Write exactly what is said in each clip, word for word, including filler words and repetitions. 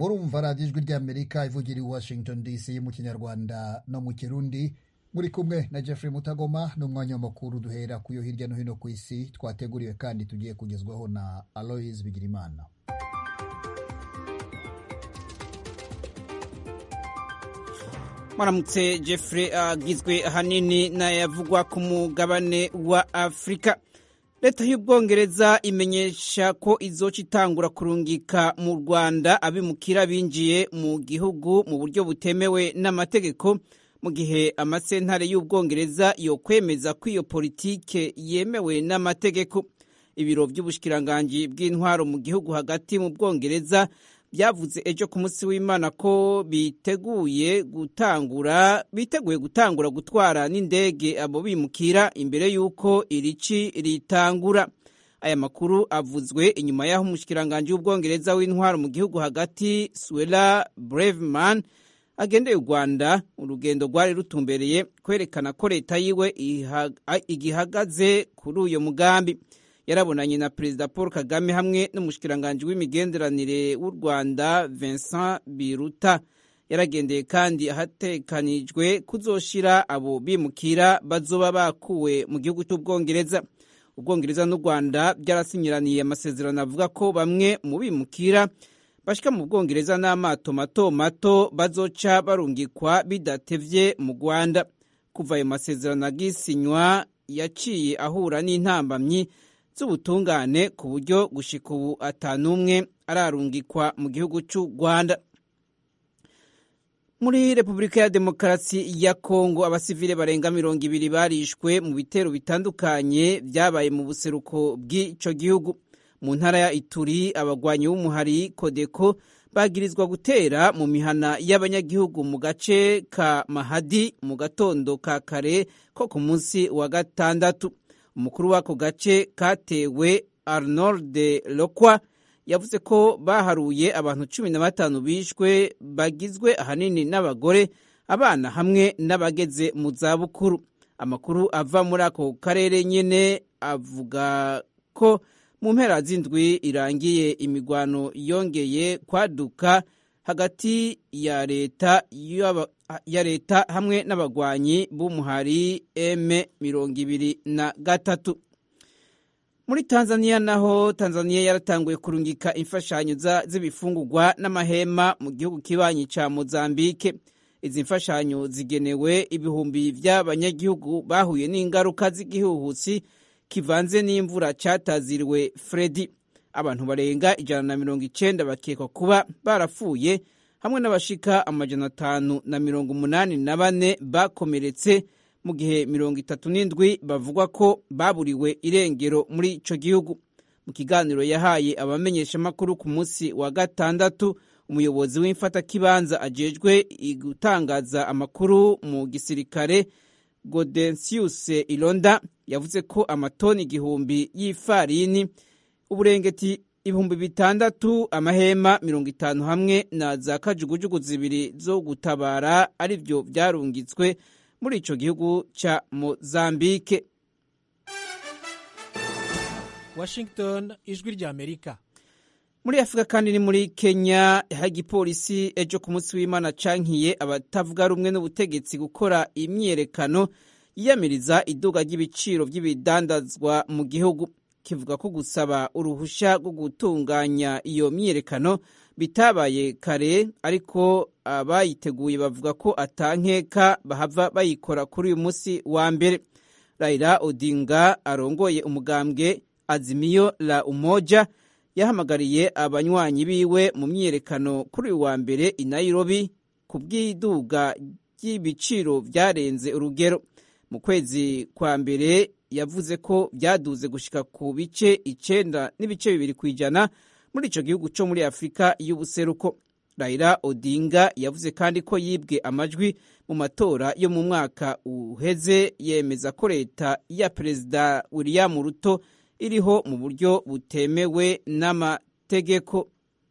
murumva radiyo ijwi ry'Amerika ivugira i Washington D C mu kinyarwanda no mu kirundi, muri kumwe na Jeffrey Mutagoma n'umwanya w'amakuru duhera kuyo hirya no hino ku isi twateguriwe kandi tugiye kugezwaho na Aloys Bigirimana. Maramutse Jeffrey, agizwe ahanini n'ayavugwa ku mugabane wa Afrika. Leta y'Ubwongereza imenyesha ko izoca itangura kurungika mu Rwanda abimukira binjiye mu gihugu mu buryo butemewe n'amategeko, mu gihe amasentare y'Ubwongereza yo kwemeza ko iyo politike yemewe n'amategeko. Ibiro by'ubushikiranganji bw'intwaro mu gihugu hagati mu Bwongereza byavuze ejo ku munsi w'Imana ko biteguye gutangura biteguye gutangura gutwara n'indege abo bimukira imbere y'uko irici ritangura. Aya makuru avuzwe inyuma y'aho umushikiranganji w'Ubwongereza w'intwaro mu gihugu hagati Suella Braverman agendeye u Rwanda. Urugendo rwari rutumbereye kwerekana ko leta yiwe igihagaze kuri uyo mugambi. Yarabonanye na Perezida Paul Kagame hamwe n'umushikiranganji w'imigenderanire w'u Rwanda Vincent Biruta. Yaragendeye kandi ahatekanijwe kuzoshira abo bimukira bazoba bakuwe mu gihugu cy'Ubwongereza. Ubwongereza n'u Rwanda byarasinyiraniye amasezerano avuga ko bamwe mu bimukira bashika mu Bwongereza n'amato mato mato bazoca barungikwa bidatevye mu Rwanda. Kuva ayo masezerano agisinywa yaciye ahura n'intambamyi z'ubutungane ku buryo gushika ubu atanumwe ararungikwa mu gihugu cy'u Rwanda. Muri Repubulika ya Demokarasi ya Kongo, abasivile barenga mirongo ibiri barishwe mu bitero bitandukanye byabaye mu buseruko bw'ico gihugu. Mu ntara ya Ituri, abagwanyi b'umuhari Kodeko bagirizwa gutera mu mihana y'abanyagihugu mu gace ka Mahadi mu gatondo ka kare ko ku munsi wa gatandatu. Umukuru w'ako gace katewe Arnold de Lokwa yavuze ko baharuye abantu cumi na batanu bishwe bagizwe ahanini n'abagore, abana hamwe n'abageze mu zabukuru. Amakuru ava muri ako karere nyene avuga ko mu mpera z'indwi irangiye imigwano yongeye kwaduka hagati ya leta ya leta hamwe n'abagwanyi b'umuhari M mirongo ibiri na gatatu. Muri Tanzania naho, Tanzania yaratanguye kurungika imfashanyo z'ibifungurwa n'amahema mu gihugu kibanyi ca Mozambique. Izi mfashanyo zigenewe ibihumbi by'abanyagihugu bahuye n'ingaruka z'igihuhusi kivanze n'imvura cataziriwe Freddy. Abantu barenga ijana na mirongo icenda bakekwa kuba barapfuye hamwe n'abashika amajana atanu na mirongo umunani na bane bakomeretse, mu gihe mirongo itatu n'indwi bavugwa ko baburiwe irengero muri ico gihugu. Mu kiganiro yahaye abamenyesha makuru ku munsi wa gatandatu, umuyobozi w'imfatakibanza ajejwe gutangaza amakuru mu gisirikare Gaudentius Ilonda yavuze ko amatoni igihumbi y'ifarini, uburengeti ibihumbi bitandatu, amahema mirongo itanu hamwe na za kajugujugu zibiri zo gutabara arivyo vyarungitswe muri ico gihugu ca Mozambique. Washington, ijwi ry'Amerika. Muri Afrika kandi ni muri Kenya, igipolisi ejo ku munsi w'Imana cankiye abatavuga rumwe n'ubutegetsi gukora imyerekano yiyamiriza iduga ry'ibiciro by'ibidandazwa mu gihugu. Kivuga ko gusaba uruhusha rwo gutunganya iyo myerekano bitabaye kare, ariko abayiteguye bavuga ko atankeka bahava bayikora kuri uyu munsi wa mbere. Raila Odinga arongoye umugambwe Azimio la Umoja yahamagariye abanywanyi biwe mu myerekano kuri uyu wa mbere i Nairobi ku bw'iduga ry'ibiciro byarenze urugero. Mu kwezi kwa mbere yavuze ko byaduze gushika ku bice icenda n'ibice bibiri kwijana muri ico gihugu co muri Afrika y'ubuseruko. Raila Odinga yavuze kandi ko yibwe amajwi mu matora yo mu mwaka uheze, yemeza ko leta ya Perezida William Ruto iriho mu buryo butemewe n'amategeko.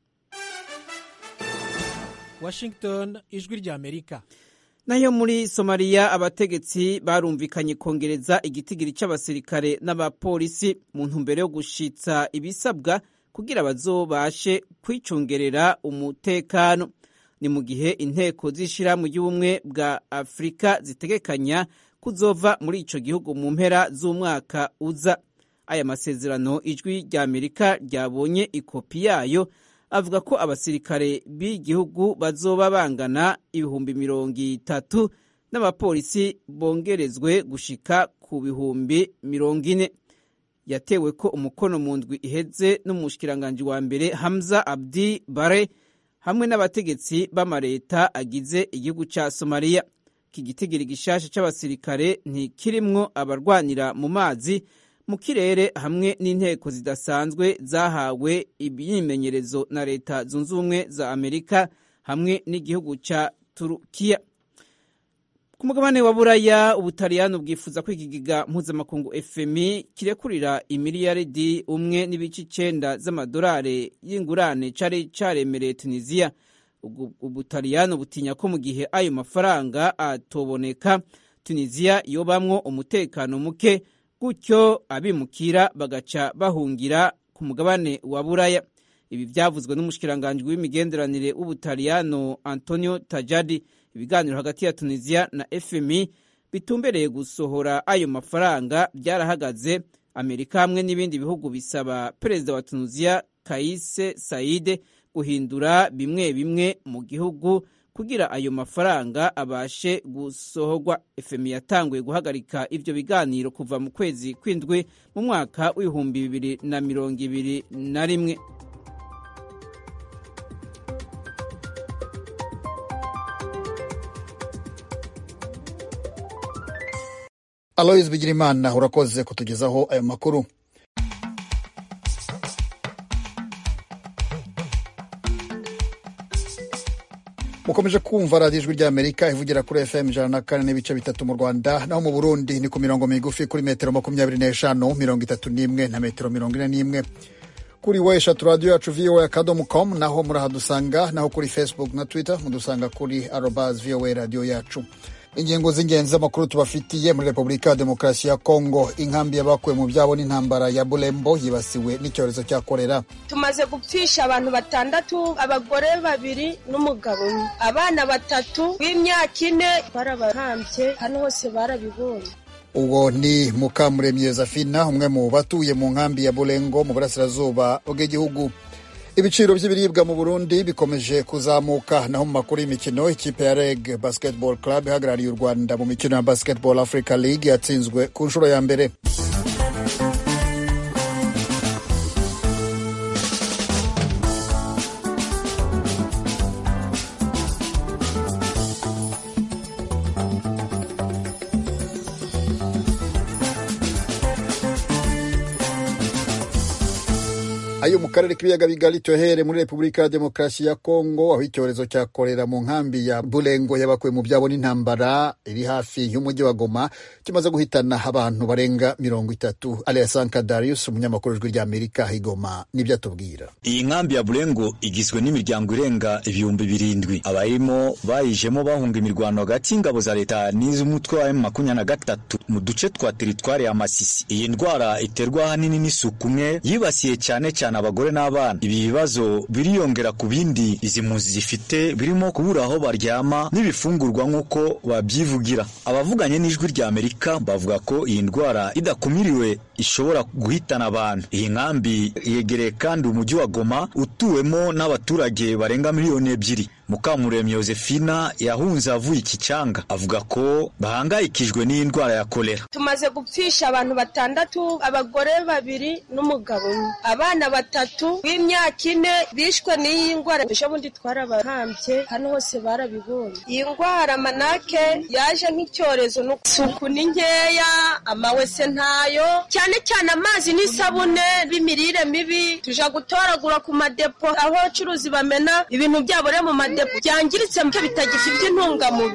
Washington, ijwi ry'Amerika. Nayo muri Somalia, abategetsi barumvikanye kongereza igitigiri c'abasirikare n'abapolisi mu ntumbero yo gushitsa ibisabwa kugira bazobashe kwicungerera umutekano. Ni mu gihe inteko z'ishirahamwe ry'ubumwe bwa Afurika zitegekanya kuzova muri ico gihugu mu mpera z'umwaka uza. Aya masezerano ijwi rya Amerika ryabonye ikopi yayo avuga ko abasirikare b'igihugu bazoba bangana ibihumbi mirongo itatu n'abapolisi bongerezwe gushika ku bihumbi mirongo ine. Yatewe ko umukono mu ndwi iheze n'umushikiranganje wa mbere Hamza Abdi Bare hamwe n'abategetsi b'amareta agize igihugu ca Somalia. Iki gitigiri gishasha c'abasirikare ntikirimwo abarwanira mu mazi, mu kirere hamwe n'inteko zidasanzwe zahawe imyimenyerezo na leta zunze ubumwe za Amerika hamwe n'igihugu ca Turukiya. Ku mugabane wa Buraya, Ubutaliyano bwifuza ko ikigega mpuzamakungu F M I kirekurira imiliyaridi umwe n'ibice icenda z'amadolari y'ingurane cari caremereye Tunisia. Ubutaliyano butinya ko mu gihe ayo mafaranga atoboneka, Tunisia yobamwo umutekano muke, gutyo abimukira bagaca bahungira ku mugabane wa Buraya. Ibi vyavuzwe n'umushikiranganje w'imigenderanire w'Ubutaliyano Antonio Tajani. Ibiganiro hagati ya Tunisia na F M I bitumbereye gusohora ayo mafaranga byarahagaze. Amerika hamwe n'ibindi bihugu bisaba perezida wa Tunisia Kais Saied guhindura bimwe bimwe mu gihugu kugira ayo mafaranga abashe gusohorwa. F M I yatanguye guhagarika ivyo biganiro kuva mu kwezi kw'indwi mu mwaka w'ibihumbi bibiri na mirongo ibiri na rimwe. Aloys Bigirimana, urakoze kutugezaho ayo makuru. Mukomeje kumva radiyo ijwi rya Amerika ivugira kuri F M ijana na kane n'ibice bitatu mu Rwanda, naho mu Burundi ni ku mirongo migufi kuri metero makumyabiri n'eshanu, mirongo itatu n'imwe na metero mirongo ine n'imwe. Kuri weshatu radiyo yacu V O A akadomo com, naho murahadusanga, naho kuri Facebook na Twitter mudusanga kuri arobase V O A radiyo yacu. Ingingo z'ingenzi z'amakuru tubafitiye: muri Repubulika ya Demokarasi ya Kongo, inkambi y'abakuwe mu byabo n'intambara ya Bulembo yibasiwe n'icyorezo cya kolera. Tumaze gupfisha abantu batandatu, abagore babiri n'umugabo umwe, abana batatu b'imyaka ine barabahambye, hano hose barabibonye. Uwo ni Mukamuremyi Josephine, umwe mu batuye mu nkambi ya Bulengo mu burasirazuba bw'igihugu. Ibiciro by'ibiribwa mu Burundi bikomeje kuzamuka. Naho mu makuru y'imikino, ikipe ya Reg Basketball Club ihagarariye u Rwanda mu mikino ya Basketball Africa League yatsinzwe ku nshuro ya mbere. Ayo mu karere k'ibiyaga bigari tuhere muri Repubulika ya Demokarasi ya Kongo, aho icyorezo cya kolera mu nkambi ya Bulengo y'abakuwe mu byabo n'intambara iri hafi y'umujyi wa Goma kimaze guhitana abantu barenga mirongo itatu. Aliasanka Darius, umunyamakuru w'ijwi rya Amerika i Goma, nibyo atubwira. Iyi nkambi ya Bulengo igizwe n'imiryango irenga ibihumbi birindwi. Abayimo bayijemo bahunga imirwano hagati y'ingabo za leta n'iz'umutwe wa M makumyabiri na gatatu mu duce twa teritwari ya Masisi. Iyi ndwara iterwa ahanini n'isuku umwe yibasiye cyane cyane abagore n'abana. Ibi bibazo biriyongera ku bindi izi mpunzi zifite, birimo kubura aho baryama n'ibifungurwa nk'uko babyivugira. Abavuganye n'ijwi rya Amerika bavuga ko iyi ndwara idakumiriwe ishobora guhitana abantu. Iyi nkambi yegereye kandi umujyi wa Goma utuwemo n'abaturage barenga miliyoni ebyiri. Mukamuremyi Josephine yahunze avuye ikicanga, avuga ko bahangayikijwe n'iyi ndwara ya kolera. Tumaze gupfisha abantu batandatu, abagore babiri n'umugabo umwe, abana batatu b'imyaka ine bishwe n'iyi ndwara. Bishobundi twarabahambye, hano hose barabibonye. Iyi ndwara manake yaje nk'icyorezo, n'isuku ni nkeya, amawese ntayo, cyane cyane amazi n'isabune, b'imirire mibi. Tuja gutoragura ku madepo aho abacuruzi bamena ibintu byabo mu madepo byangiritse muke bitagifite intungamubiri.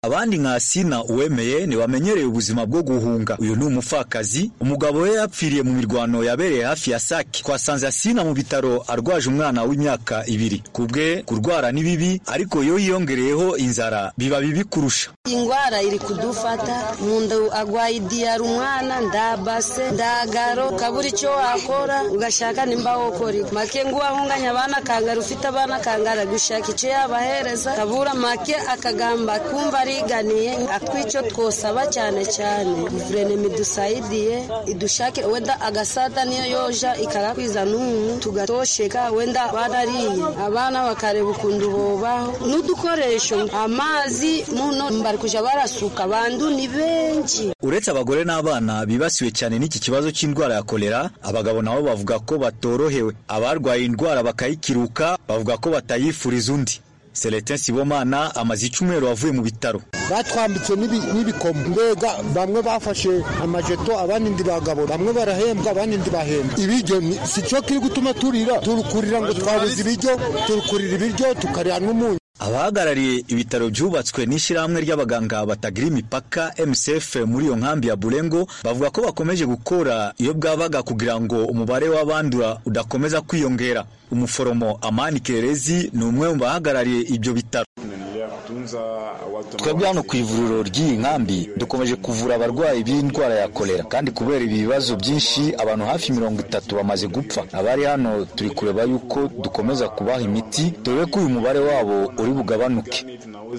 Abandi nka Sina Uwemeye ni bamenyereye ubuzima bwo guhunga. Uyu ni umupfakazi, umugabo we yapfiriye mu mirwano yabereye hafi ya Sake. Twasanze Sina mu bitaro arwaje umwana w'imyaka ibiri. Kubwe kurwara ni bibi, ariko yo yiyongereyeho inzara biba bibi kurusha. Ingwara iri kudufata, mundu agwaye diyara umwana, ndabase ndagaro kaburi cyo wakora ugashaka nimba wokori make ngo wahunganya abana kangara ufite abana kangara gushaka icyo yabahereza kabura make akagamba kumva riganiye atwico twosaba cyane cyane guverinoma idusaidiye idushake wenda agasada niyo yoja ikagakwiza n'umuntu tugatosheka wenda barariye abana bakareba ukundu bobaho n'udukoresho amazi muno mbari kuja barasuka bandu ni benshi. Uretse abagore n'abana bibasiwe cyane n'iki kibazo cy'indwara ya kolera, abagabo nabo bavuga ko batorohewe. Abarwaye indwara bakayikiruka bavuga ko batayifuriza undi. Celestin Sibomana amaze icumero wavuye mu bitaro. Batwambitse n'ibikomo mbega bamwe bafashe amajeto abandi ndi bagabo bamwe barahembwa abandi ndi bahembwa. Ibiryo si cyo kiri gutuma turira turukurira ngo twabuze ibiryo turukurira ibiryo tukarya n'umunyu. Abahagarariye ibitaro byubatswe n'ishyirahamwe ry'abaganga batagira imipaka M S F muri iyo nkambi ya Bulengo bavuga ko bakomeje gukora iyo bwabaga kugira ngo umubare w'abandura udakomeza kwiyongera. Umuforomo Amani Kerezi ni umwe mu bahagarariye ibyo bitaro. Twebwe hano ku ivuriro ry'iyi nkambi dukomeje kuvura abarwayi b'indwara ya kolera, kandi kubera ibi bibazo byinshi abantu hafi mirongo itatu bamaze gupfa. Abari hano turi kureba yuko dukomeza kubaha imiti dore ko uyu mubare wabo uri bugabanuke.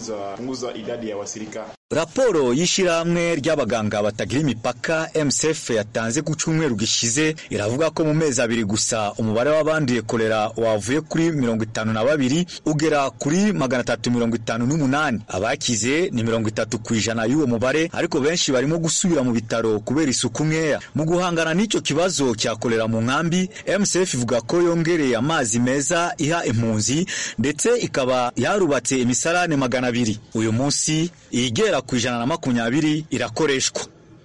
Raporo y'ishyirahamwe ry'abaganga batagira imipaka M S F yatanze ku cyumweru gishize iravuga ko mu mezi abiri gusa umubare w'abanduye kolera wavuye kuri mirongo itanu na babiri ugera kuri magana atatu mirongo itanu n'umunani. Abakize ni mirongo itatu ku ijana y'uwo mubare, ariko benshi barimo gusubira mu bitaro kubera isuku nkeya. Mu guhangana n'icyo kibazo cya kolera mu nkambi, M S F ivuga ko yongereye amazi meza iha impunzi ndetse ikaba yarubatse imisarane magana abiri. Uyu munsi igera ku ijana na makumyabiri irakoreshwa.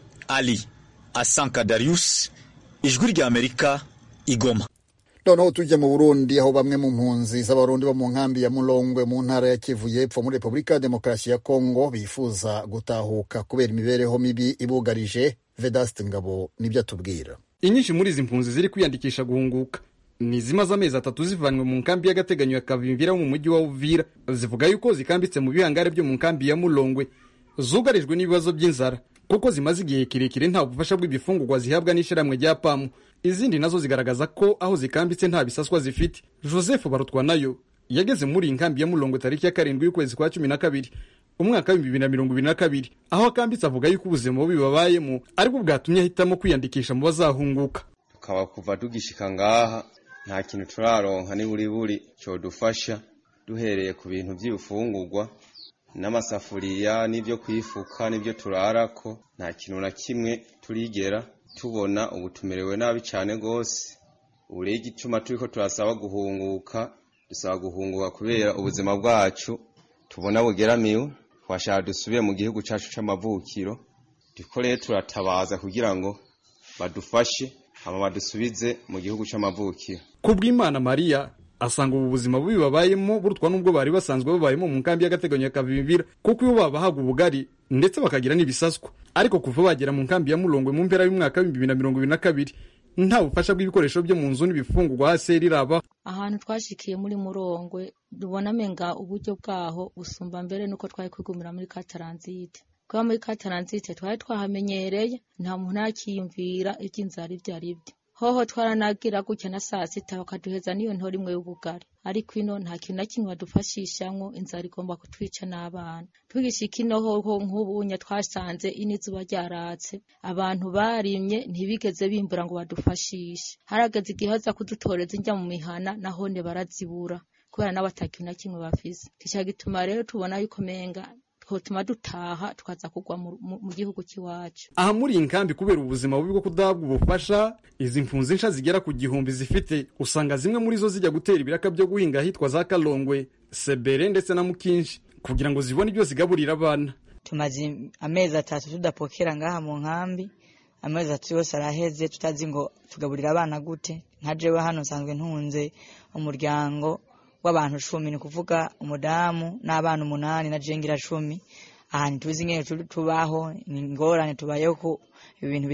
Ali Asanka Darius, Ijwi rya Amerika, Igoma. Noneho tujya mu Burundi, aho bamwe mu mpunzi z'abarundi bo mu nkambi ya Mulongwe mu ntara ya Kivu y'Epfo muri Repubulika ya Demokarasi ya Kongo bifuza gutahuka kubera imibereho mibi ibugarije. Vedaste Ngabo nibyo atubwira. Inyinshi muri izi mpunzi ziri kwiyandikisha guhunguka ni zimaze amezi atatu zivanwe mu nkambi y'agateganyo ya Kavimvira mu mujyi wa Uvira. Zivuga yuko zikambitse mu bihangare byo mu nkambi ya Mulongwe zugarijwe n'ibibazo by'inzara kuko zimaze igihe kirekire nta bufasha bw'ibifungurwa zihabwa n'ishyirahamwe rya P A M. Izindi nazo zigaragaza ko aho zikambitse nta bisaswa zifite. Joseph Barutwa nayo yageze muri inkambi ya Mulongwe tariki ya karindwi y'ukwezi kwa cumi na kabiri umwaka wa bibiri na mirongo ibiri na kabiri, aho akambitse avuga yuko ubuzima bubi babayemo ariko bwatumye ahitamo kwiyandikisha mu bazahunguka. Tukaba kuva tugishika ngaha nta kintu turaronka ni buri buri cyo dufasha, duhereye ku bintu by'ibifungurwa n'amasafuriya n'ibyo kwifuka n'ibyo turarako, nta kintu na kimwe turigera tubona. Ubu tumerewe nabi cyane gose. Urege icuma turiko turasaba guhunguka, dusaba guhunguka kubera ubuzima bwacu tubona bugeramiwe, twashaka dusubiye mu gihugu cyacu c'amavukiro. Dukore turatabaza kugira ngo badufashe hama badusubize mu gihugu c'amavukiro. Kubw'Imana Maria asanga ubu buzima bubi babayemo burutwa nubwo bari basanzwe babayemo mu nkambi y'agateganyo ya Kavimvira, kuko iyo babahaga ubugari ndetse bakagira n'ibisaswa. Ariko kuva bagera mu nkambi ya Mulongwe mu mpera y'umwaka wa bibiri na mirongo ibiri na kabiri nta bufasha bw'ibikoresho byo mu nzu n'ibifungurwa hasi riraba. Ahantu twashikiye muri Mulongwe dubona menga uburyo bwaho busumba mbere nuko twari kwigumira muri Kataranzite. Kwa muri Kataranzite twari twahamenyereye, nta muntu akiyumvira iby'inzara ibyo ari byo. Hoho twaranagira gutya na saa sita bakaduheza niyo ntori imwe y'ubugari, ariko ino nta kintu na kimwe badufashishamwo, inzara igomba kutwica n'abana. Tugishika ino hoho nk'ubunya twasanze inizuba ryaratse, abantu barimye ntibigeze bimbura ngo badufashishe. Harageze igihe baza kudutoreza injya mu mihana nahone barazibura kubera n'abatakintu na kimwe bafise. Kica gituma rero tubona yuko menga twotuma dutaha twaza kugwa mu gihugu kiwacu. Aha muri inkambi kubera ubuzima bubi bwo kudahabwa ubufasha, izi mfunzi nsha zigera ku gihumbi zifite, usanga zimwe muri zo zijya gutera ibiraka byo guhinga hitwa za Kalongwe, Sebere ndetse na Mukinshi kugira ngo zibone ibyo zigaburira abana. Tumaze amezi atatu tudapokera ngaha mu nkambi, amezi atatu yose araheze tutazi ngo tugaburira abana gute. Nka jewe hano nsanzwe ntunze umuryango w'abantu cumi, ni kuvuga umudamu n'abana umunani na jengira cumi. ahantu tuzi ngene tubaho ni ngorane tubayeho ko ibintu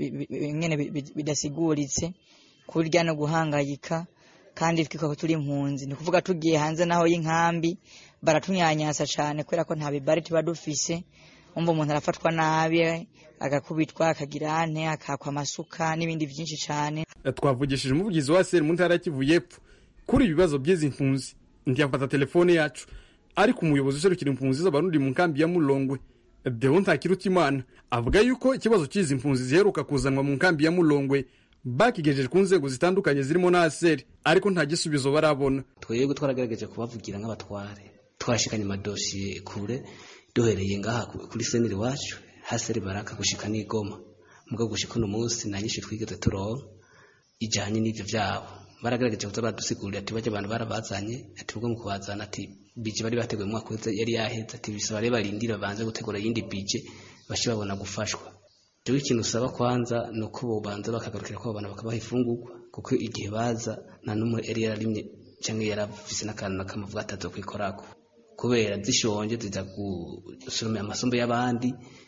ngene bidasiguritse kurya no guhangayika kandi twiko turi impunzi ni kuvuga tugiye hanze naho y'inkambi baratunyanyasa cyane kubera ko nta bibari tuba dufise umva umuntu arafatwa nabi agakubitwa akagira ane akakwa amasuka n'ibindi byinshi cyane. Twavugishije umuvugizi wa Seri mu ntara ya Kivu y'Epfo kuri ibibazo by'izi impunzi ndiyafata telefone yacu ariko umuyobozi userukira impunzi z'abarundi mu nkambi ya Mulongwe Deo Ntakirutimana avuga yuko ikibazo cy'izi impunzi ziheruka kuzanwa mu nkambi ya Mulongwe bakigejeje ku nzego zitandukanye zirimo na Seri ariko nta gisubizo barabona. Twebwe twaragerageje kubavugira nk'abatware twashikanye amadosiye kure duhereye ngaha kuri seneri wacu haseri baraka gushika n'igoma mugo gushika no munsi na nyinshi twigeze turonka ijanye n'ivyo vyabo baragerageje kuza badusigurira ati baje abantu barabazanye ati ubwo mu kubazana ati bije bari bateguye mu mwaka wese yari yaheze ati bisaba reba barindira banze gutegura yindi bije bashi babona gufashwa. Cyo ikintu usaba kwanza nuko bo banza bakagarukira ko abana bakabaha ifungurwa kuko igihe baza na numwe eri yararimye cyangwa yaravise n'akantu nakamuvuga atazo kwikorako kubera zishonje ziza gusoroma amasombe y'abandi.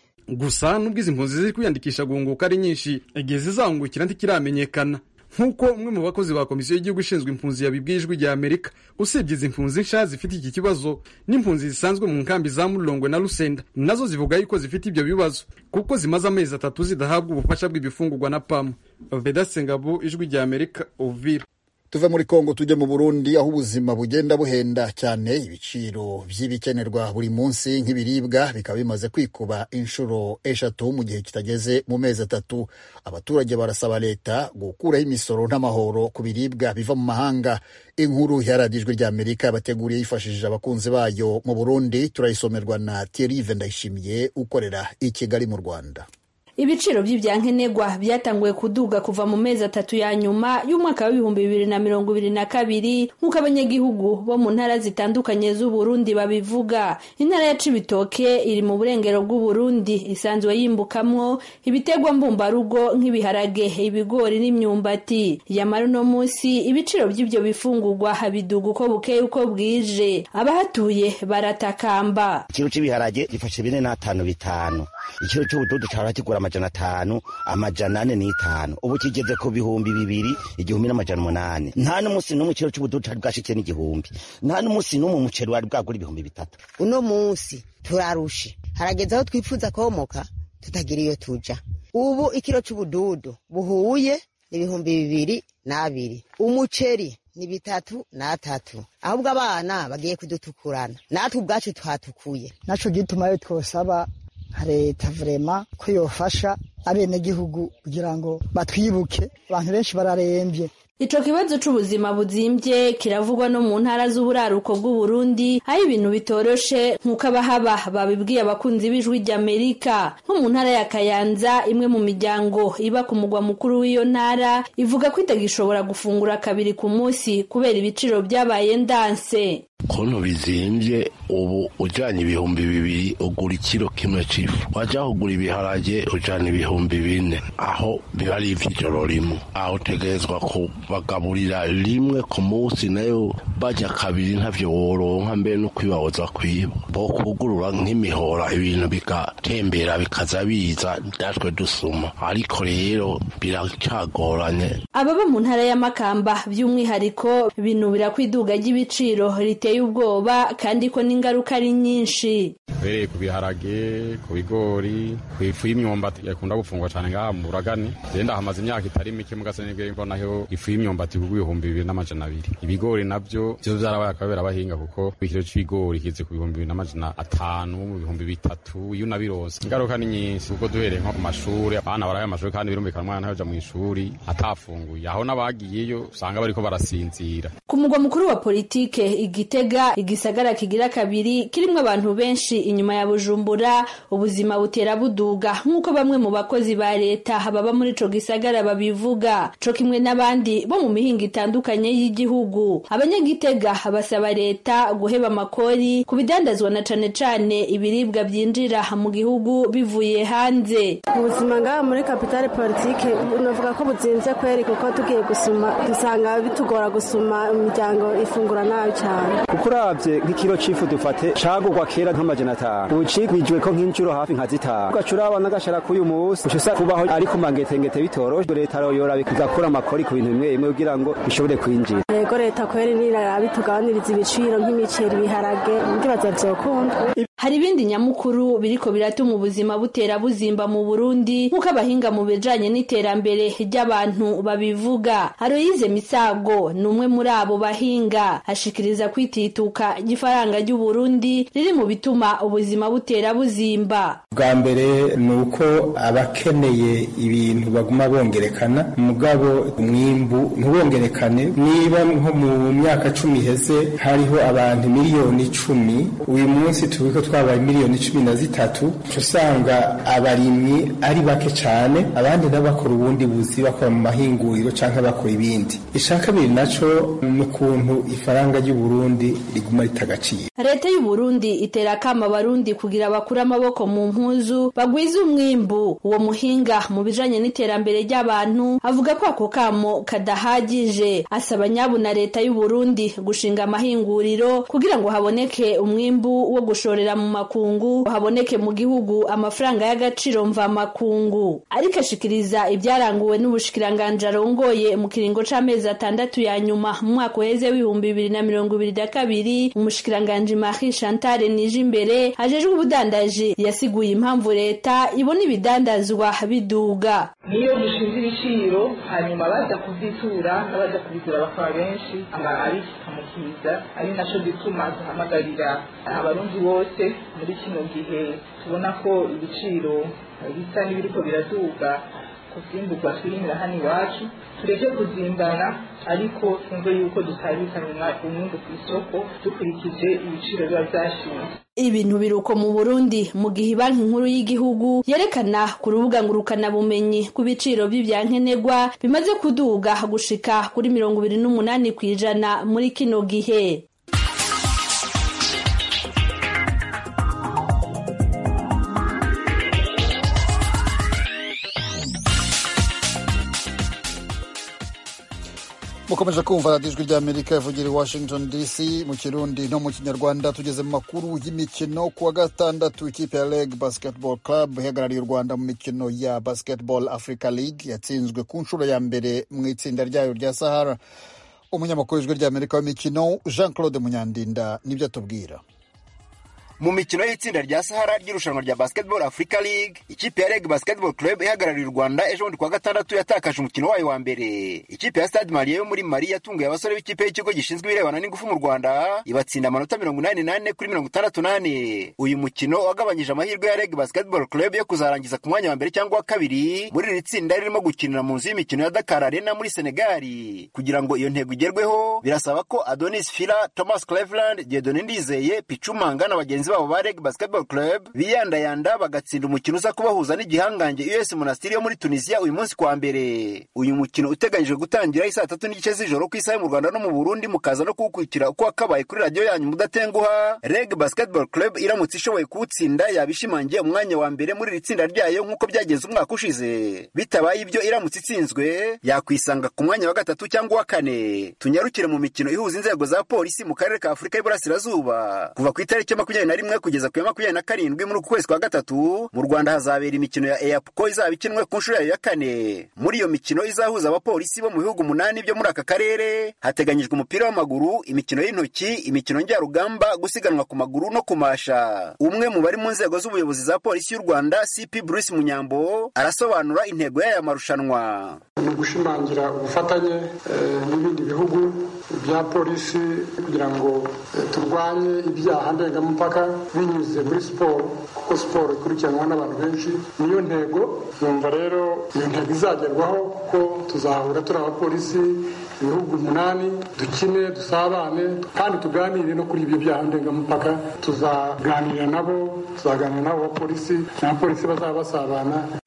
Gusa nubwo izi impunzi ziri kwiyandikisha guhunguka ari nyinshi igihe zizahungukira ntikiramenyekana nkuko umwe mu bakozi ba komisiyo y'igihugu ishinzwe impunzi yabibwijwe rya Amerika. Usibye izi impunzi nsha zifite iki kibazo n'impunzi zisanzwe mu nkambi za Mulongwe na Lusenda nazo zivuga yuko zifite ibyo bibazo kuko zimaze amezi atatu zidahabwa ubufasha bw'ibifungurwa na P A M. Vedaste Ngabo, ijwi rya Amerika, Uvira. Tuve muri Kongo tujye mu Burundi aho ubuzima bugenda buhenda cyane ibiciro by'ibikenerwa buri munsi nk'ibiribwa bikaba bimaze kwikuba inshuro eshatu mu gihe kitageze mu mezi atatu. Abaturage barasaba leta gukuraho imisoro n'amahoro ku biribwa biva mu mahanga. Inkuru yaradijwe rya Amerika bateguriye yifashishije abakunzi bayo mu Burundi turayisomerwa na Thierry Vendayishimiye ukorera i Kigali mu Rwanda. Ibiciro by'ibyankenerwa byatanguye kuduga kuva mu mezi atatu ya nyuma y'umwaka wa ibihumbi bibiri na mirongo ibiri na kabiri nk'uko abanyagihugu bo mu ntara zitandukanye z'u Burundi babivuga. Intara ya Cibitoke iri mu burengero bw'u Burundi isanzwe yimbukamwo ibitegwa mbumbarugo nk'ibiharage, ibigori n'imyumbati. Yamara no munsi ibiciro by'ibyo bifungurwa habiduga uko bukeye uko bwije. Abahatuye baratakamba. Ikiro cy'ibiharage gifashe bine n'atanu bitanu. Ikiro cy'ubududu cyarakigura amajana atanu, amajana ane n'itanu. Ubu kigeze ku bihumbi bibiri, igihumbi n'amajana umunani. Nta n'umunsi n'umwe ikiro cy'ubududu cyari bwashitse n'igihumbi. Nta n'umunsi n'umwe umuceri wari bwagura ibihumbi bitatu. Uno munsi turarushe. Harageze aho twifuza komoka tutagira iyo tuja. Ubu ikiro cy'ubududu buhuye ibihumbi bibiri n'abiri. Umuceri ni bitatu n'atatu. Ahubwo abana bagiye kudutukurana. Natwe ubwacu twatukuye. Naco gituma twosaba leta vrema ko yofasha abene gihugu kugira ngo batwibuke. Abantu benshi bararembye. Ico kibazo c'ubuzima buzimbye kiravugwa no mu ntara z'uburaruko bw'u Burundi aho ibintu bitoroshe nk'uko abahaba babibwiye abakunzi b'ijwi rya Amerika. Nko mu ntara ya Kayanza imwe mu miryango iba ku mugwa mukuru w'iyo ntara ivuga ko itagishobora gufungura kabiri ku munsi kubera ibiciro byabaye ndanse. Kono bizimbye ubu ujanye ibihumbi bibiri ugura ikiro kimwe c'ifu, waja kugura ibiharage ujana ibihumbi bine, aho biba ari ivy'ijoro rimwe. Aho utegerezwa kubagaburira rimwe ku munsi, nayo baja kabiri ntavyo woronka, mbere no kwibahoza kwiba. Bo kugurura nk'imihora ibintu bigatembera bikaza biza natwe dusuma, ariko rero biracagoranye. Ababa mu ntara ya Makamba by'umwihariko binubira kwiduga ry'ibiciro biteye ubwoba kandi ko n'ingaruka ari nyinshi. Bere ku biharage, ku bigori, ku ifu y'imyumbati yakunda gufungwa cyane ngaha mu Buragani. Zenda hamaze imyaka itari mike mugasane bwe ngo naho ifu y'imyumbati ku bihumbi bibiri n'amajana abiri. Ibigori navyo byo byarabaye akabera abahinga kuko ikiro c'ibigori kize ku bihumbi bibiri n'amajana atanu mu bihumbi bitatu iyo nabironse. Ingaruka ni nyinshi kuko duhereye nko ku mashuri, abana baraye amashuri kandi birumvikana umwana yaje mu ishuri atafunguye. Aho nabagiyeyo usanga bariko barasinzira. Ku mugwa mukuru wa politike Igitega, igisagara kigira kabiri kirimwe abantu benshi inyuma ya Bujumbura, ubuzima butera buduga nk'uko bamwe mu bakozi ba leta baba muri ico gisagara babivuga, co kimwe n'abandi bo mu mihinga itandukanye y'igihugu. Abanyagitega basaba leta guheba amakori ku bidandazwa na cane cane ibiribwa byinjira mu gihugu bivuye hanze. Ubuzima ngaha muri kapitale politike unavuga ko buzinze kweri kuko tugiye gusuma dusanga bitugora gusuma imiryango ifungura nabi cyane. kuko uravye nk'ikiro c'ifu dufate cagurwa kera nk'amajana atanu ubu cigwijwe ko nk'inshuro hafi nka zitanu ugacuraba n'agashara k'uyu munsi uca usanga kubaho ari ku mangetengete bitoroshe leta yoraba igakura amakori ku bintu bimwe bimwe kugira ngo bishobore kwinjira yego leta kweri niraba tugabaniriza ibiciro nk'imiceri ibiharage ndibaza vyokunda. Hari ibindi nyamukuru biriko biratuma ubuzima butera buzimba mu Burundi nk'uko abahinga mu bijanye n'iterambere ry'abantu babivuga. Aloyize Misago ni umwe muri abo bahinga ashikiriza kwitituka ifaranga ry'u Burundi riri mu bituma ubuzima butera buzimba. Bwa mbere ni uko abakeneye ibintu baguma bongerekana mugabo umwimbu ntubongerekane. Niba nko mu myaka cumi iheze hariho abantu miliyoni icumi, uyu munsi tubiko twabaye miliyoni cumi na zitatu, usanga abarimyi ari bake cyane, abandi n'abakora ubundi buzi bakora mu mahinguriro canke bakora ibindi. Ishaka biri naco n'ukuntu ifaranga ry'u Burundi riguma ritagaciro. Leta y'u Burundi itera kama abarundi kugira bakura amaboko mu mpuzu bagwiza umwimbu. Uwo muhinga mu bijanye n'iterambere ry'abantu avuga ko ako kamo kadahagije, asaba nyabu na leta y'u Burundi gushinga amahinguriro kugira ngo haboneke umwimbu wo gushorera mu makungu, haboneke mu gihugu amafaranga y'agaciro mva makungu. Ariko ashikiriza ibyaranguwe n'ubushikiranganje arongoye mu kiringo c'amezi atandatu ya nyuma mu mwaka uheze w'ibihumbi bibiri na mirongo ibiri na kabiri. Umushikiranganje Marie Chantal Nijimbere ajejwe ubudandaji yasiguye impamvu leta ibona ibidandazwa biduga. Niyo dushinze ibiciro hanyuma baza kuzitura n'abaza kubigura bakaba benshi ari kamukiza, ari naco gituma duhamagarira abarundi bose muri kino gihe tubona ko ibiciro bisa n'ibiriko biraduga kuzimbugwa twirimira hano iwacu, tureke kuzimbana ariko twumve yuko dusabikana umwungu ku isoko dukurikije ibiciro biba vyashinze. Ibintu biruko mu Burundi mu gihe banki nkuru y'igihugu yerekana ku rubuga ngurukana bumenyi ku biciro by'ivyankenegwa bimaze kuduga gushika kuri mirongo ibiri n'umunani kwijana muri kino gihe. mukomeje kumva radiyo ijwi ry'Amerika ivugira i Washington D C mu Kirundi no mu Kinyarwanda. Tugeze mu makuru y'imikino. Kuwa gatandatu ikipe ya Leg Basketball Club ihagarariye u Rwanda mu mikino ya Basketball Africa League yatsinzwe ku nshuro ya mbere mu itsinda ryayo rya Sahara. Umunyamakuru w'ijwi ry'Amerika w'imikino Jean Claude Munyandinda nibyo atubwira. Mu mikino y'itsinda rya Sahara ry'irushanwa rya Basketball Africa League, ikipe ya Leg Basketball Club ihagarariye u Rwanda ejo bundi kuwa gatandatu yatakaje umukino wayo wa mbere. Ikipe ya Stade Malien yo muri Mali yatunguye abasore b'ikipe y'ikigo gishinzwe ibirebana n'ingufu mu Rwanda ibatsinda amanota mirongo inani n'ane kuri mirongo itandatu n'ane. Uyu mukino wagabanyije amahirwe ya Leg Basketball Club yo kuzarangiza ku mwanya wa mbere cyangwa wa kabiri muri iri tsinda ririmo gukinira mu nzu y'imikino ya Dakar Arena muri Senegal. Kugira ngo iyo ntego igerweho birasaba ko Adonis Fila, Thomas Cleveland, Dieudonné Ndizeye, Pichu Manga na bagenzi babo ba Leg Basketball Club biyandayanda bagatsinda umukino uza kubahuza n'igihangange U S Monastir yo muri Tunisia uyu munsi kwa mbere. Uyu mukino uteganyijwe gutangira isaa tatu n'igice z'ijoro ku isaha mu Rwanda no mu Burundi, mukaza no kuwukurikira uko akabaye kuri radio yanyu mudatenguha. Leg Basketball Club iramutse ishoboye kuwutsinda yabishimangiye umwanya wa mbere muri iri tsinda ryayo nk'uko byagenze umwaka ushize. Bitabaye ibyo iramutse itsinzwe yakwisanga ku mwanya wa gatatu cyangwa wa kane. Tunyarukire mu mikino ihuza inzego za polisi mu karere ka Afurika y'Iburasirazuba. Kuva ku itariki makumyabiri na rimwe kugeza ku makumyabiri na karindwi muri uku kwezi kwa gatatu mu Rwanda hazabera imikino ya EAPCO izaba ikinwe ku nshuro yayo ya kane. Muri iyo mikino izahuza abapolisi bo mu bihugu umunani byo muri aka karere hateganyijwe umupira w'amaguru, imikino y'intoki, imikino njyarugamba, gusiganwa ku maguru no kumasha. Umwe mu bari mu nzego z'ubuyobozi za polisi y'u Rwanda C P Bruce Munyambo arasobanura intego y'aya marushanwa. Ni gushimangira ubufatanye n'ibindi bihugu bya polisi kugira ngo turwanye ibyaha ndengamupaka binyuze muri siporo, kuko siporo ikurikiranwa n'abantu benshi. Niyo ntego numva rero iyo ntego izagerwaho kuko tuzahura turi abapolisi ibihugu umunani, dukine, dusabane kandi tuganire no kuri ibyo byaha ndengamupaka. Tuzaganira nabo tuzaganira nabo abapolisi n'abapolisi bazaba basabana.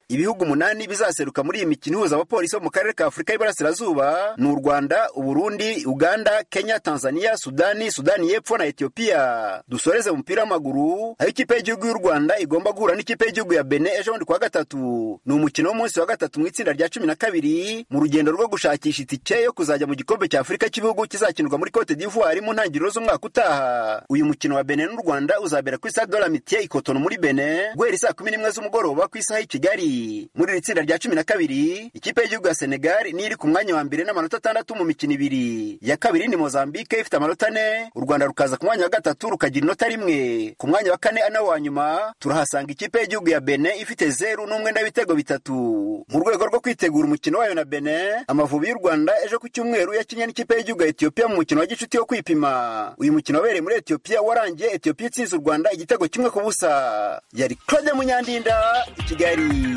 ibihugu umunani bizaseruka muri iyi mikino ihuza abapolisi bo mu karere ka Afurika y'Iburasirazuba ni u Rwanda, Uburundi, Uganda, Kenya, Tanzania, Sudani, Sudani y'Epfo na Ethiopia. Dusoreze mu mupira w'amaguru aho ikipe y'igihugu y'u Rwanda igomba guhura n'ikipe y'igihugu ya Benin ejo bundi kwa gatatu. Ni umukino w'umunsi wa gatatu mu itsinda rya cumi na kabiri mu rugendo rwo gushakisha itike yo kuzajya mu gikombe cya Afurika cy'ibihugu kizakinirwa muri Cote d'Ivoire mu ntangiriro z'umwaka utaha. Uyu mukino wa Benin n'u Rwanda uzabera ku Stade de l'Amitié i Cotonou muri Benin guhera saa kumi n'imwe z'umugoroba ku isaha y'i Kigali. Muri iri tsinda rya cumi na kabiri ikipe y'igihugu ya Senegal ni iri ku mwanya wa mbere n'amanota atandatu mu mikino ibiri. Ya kabiri ni Mozambique ifite amanota ane, u Rwanda rukaza ku mwanya wa gatatu rukagira inota rimwe. Ku mwanya wa kane ana wa nyuma turahasanga ikipe y'igihugu ya Benin ifite zero n'umwenda w'ibitego bitatu. Mu rwego rwo kwitegura umukino wayo na Benin, Amavubi y'u Rwanda ejo ku cyumweru yakinye n'ikipe y'igihugu ya Ethiopia mu mukino wa gicuti yo kwipima. Uyu mukino wabereye muri Ethiopia warangiye Ethiopia itsinze u Rwanda igitego kimwe ku busa. Yari Claude Munyandinda i Kigali.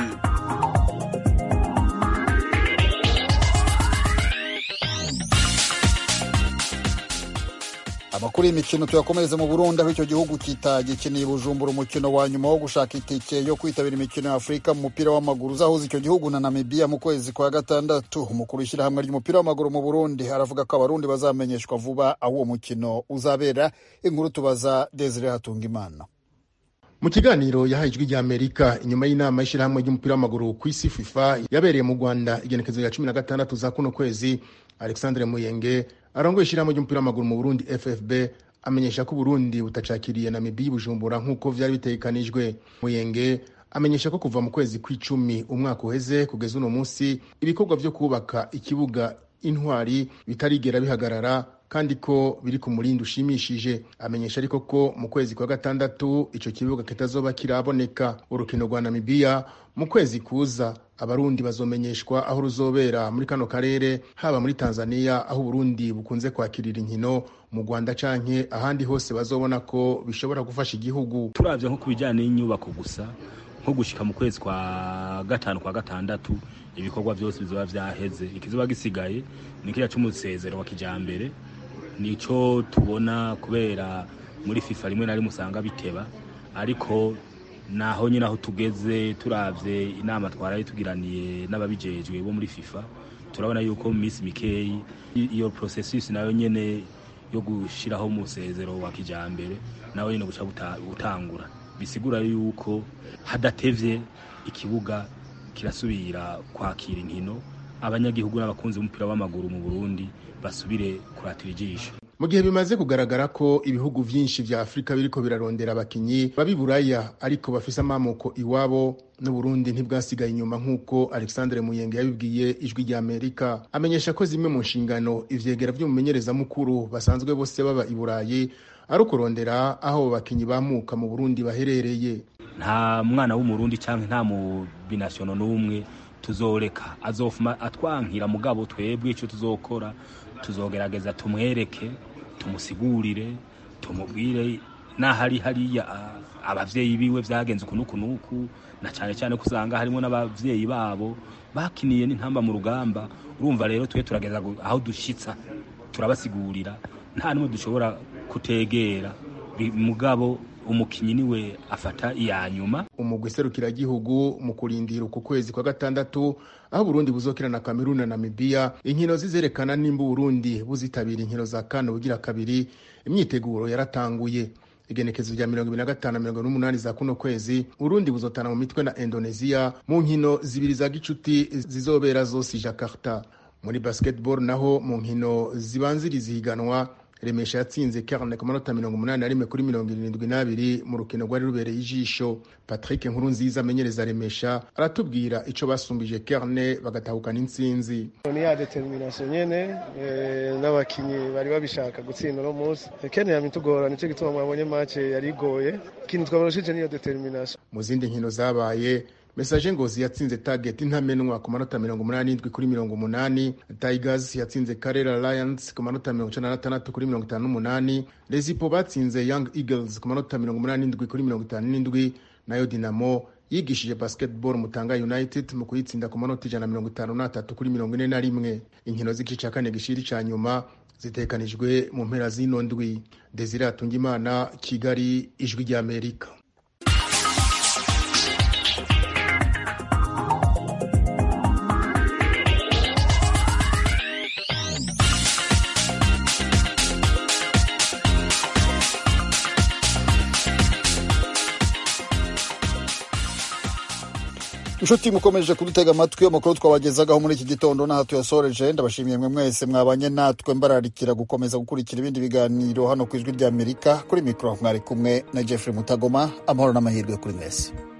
Amakuru y'imikino tuyakomereze mu Burundi aho icyo gihugu kitagikiniye Bujumbura umukino wa nyuma wo gushaka itike yo kwitabira imikino ya Afurika mu mupira w'amaguru uzahuza icyo gihugu na Namibia mu kwezi kwa gatandatu. Umukuru w'ishyirahamwe ry'umupira w'amaguru mu Burundi aravuga ko abarundi bazamenyeshwa vuba aho uwo mukino uzabera. Inkuru tubaza Desire Hatungimana. Mu kiganiro yahaye ijwi rya Amerika inyuma y'inama y'ishyirahamwe ry'umupira w'amaguru ku isi FIFA yabereye mu Rwanda igenekezo ya cumi na gatandatu za kuno kwezi, Alexandre Muyenge arongoye ishyirahamwe ry'umupira w'amaguru mu Burundi F F B amenyesha ko Burundi butacakiriye Namibia Bujumbura nk'uko vyari bitegekanijwe. Muyenge amenyesha ko kuva mu kwezi kw'icumi umwaka uheze kugeza uno munsi ibikorwa vyo kubaka ikibuga Intwari bitarigera bihagarara kandi ko biri ku murindi ushimishije. Amenyesha ariko ko mu kwezi kwa gatandatu ico kibuga kitazoba kiraboneka. Urukino rwa Namibia mu kwezi kuza abarundi bazomenyeshwa aho ruzobera muri kano karere, haba muri Tanzania aho Burundi bukunze kwakirira inkino, mu Rwanda canke ahandi hose bazobona ko bishobora gufasha igihugu. Turavye nko kubijanye n'inyubako gusa nko gushika mu kwezi kwa gatanu kwa gatandatu ibikorwa byose bizoba vyaheze. Ikizoba gisigaye ni kiriya c'umusezero wa kijambere, nico tubona kubera muri FIFA rimwe na rimwe usanga biteba, ariko naho nyine aho tugeze turavye inama twaraye tugiraniye n'ababijejwe bo muri FIFA turabona yuko mu minsi mikeyi iyo processus nayo nyene yo gushiraho umusezero wa kijambere nawe nyine buca butangura. Bisigura yuko hadatevye ikibuga kirasubira kwakira inkino, abanyagihugu n'abakunzi b'umupira w'amaguru mu Burundi basubire kuratira ijisho. Mu gihe bimaze kugaragara ko ibihugu vyinshi vya Afrika biriko birarondera abakinyi babiburaya ariko bafise amamoko iwabo, no Burundi ntibwasigaye inyuma nk'uko Alexandre Muyenge yabibwiye ijwi rya Amerika. Amenyesha ko zimwe mu nshingano ivyegera vy'umumenyereza mukuru basanzwe bose baba iburayi ari kurondera aho bakinyi bamuka mu Burundi baherereye. Nta mwana w'umurundi canke nta mu binational n'umwe tuzoreka azofuma atwankira, mugabo twebwe ico tuzokora tuzogerageza tumwereke, tumusigurire, tumubwire nahari hariya abavyeyi biwe vyagenze ukunuku nuku, na cyane cyane kusanga harimo n'abavyeyi babo bakiniye n'intamba mu rugamba. Urumva rero twe turageza aho dushitsa turabasigurira, nta numwe dushobora kutegera, mugabo umukinyi niwe afata iya nyuma. Umugwi serukira gihugu mu kurindira uku kwezi kwa gatandatu aho Burundi buzokira na Cameroon na Namibia, inkino zizerekana nimba Burundi buzitabira inkino za kane bugira kabiri. Imyiteguro yaratanguye. Igenekezo rya mirongo ibiri na gatanu mirongo n'umunani za kuno kwezi Burundi buzotana mu mitwe na Indonesia mu nkino zibiri za gicuti zizobera zose Jakarta. Muri basketball naho mu nkino zibanziriza higanwa Remesha yatsinze Cairn ku manota mirongo umunani na rimwe kuri mirongo irindwi n'abiri mu rukino rwari rubereye ijisho. Patrick Nkurunziza amenyereza Remesha aratubwira ico basumbije Cairn bagatahukana intsinzi. Ni ya determination nyene n'abakinyi bari babishaka gutsinda no munsi. Cairn yamitugora nico gituma mwabonye match yari igoye. Kintu twabaroshije niyo determination. Mu zindi nkino zabaye Message Ngozi yatsinze Target intamenwa ku manota mirongo umunani n'indwi kuri mirongo umunani. Tigers yatsinze Karela Lions ku manota mirongo icenda na gatandatu kuri mirongo itanu n'umunani. Lezipo batsinze Young Eagles ku manota mirongo umunani n'indwi kuri mirongo itanu n'indwi. Nayo Dinamo yigishije basketball Mutanga United mu kuyitsinda ku manota ijana na mirongo itanu n'atatu kuri mirongo ine na rimwe. Inkino z'igice kane gishiri ca nyuma zitekanijwe mu mpera zino ndwi. Desire Atungimana, Kigali, Ijwi rya Amerika. inshuti mukomeje kudutega amatwi amakuru twabagezagaho muri iki gitondo n'aha tuyasoreje. Ndabashimiye mwe mwese mwabanye natwe, mbararikira gukomeza gukurikira ibindi biganiro hano ku Ijwi ry'Amerika. Kuri mikoro mwari kumwe na Jeffrey Mutagoma. Amahoro n'amahirwe kuri mwese.